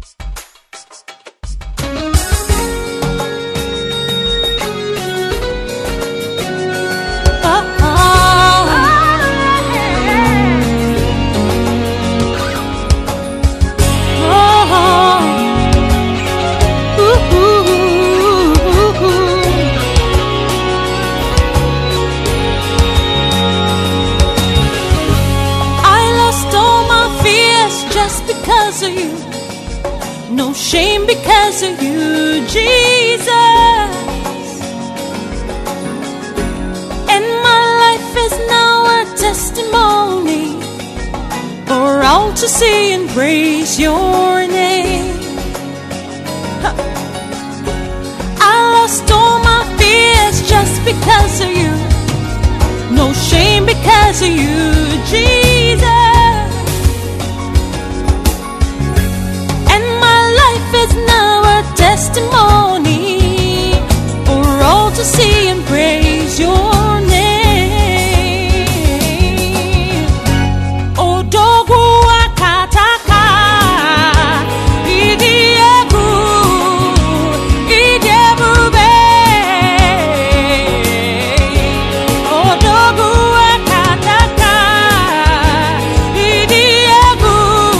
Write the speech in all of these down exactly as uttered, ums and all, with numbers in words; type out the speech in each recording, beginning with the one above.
Because of you, no shame because of you, Jesus. And my life is now a testimony for all to see and praise your name. Huh. I lost all my fears just because of you, no shame because of you, Jesus. Is now a testimony for all to see and praise your name. Odogu akataka idiegu idebube. Odogu akataka idiegu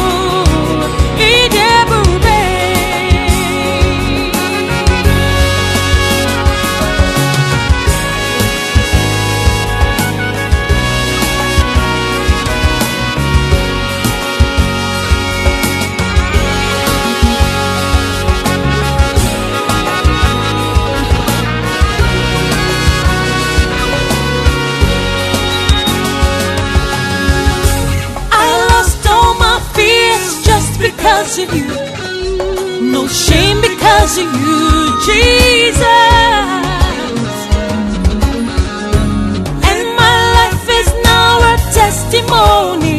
idebube. Because of you, no shame because of you, Jesus. And my life is now a testimony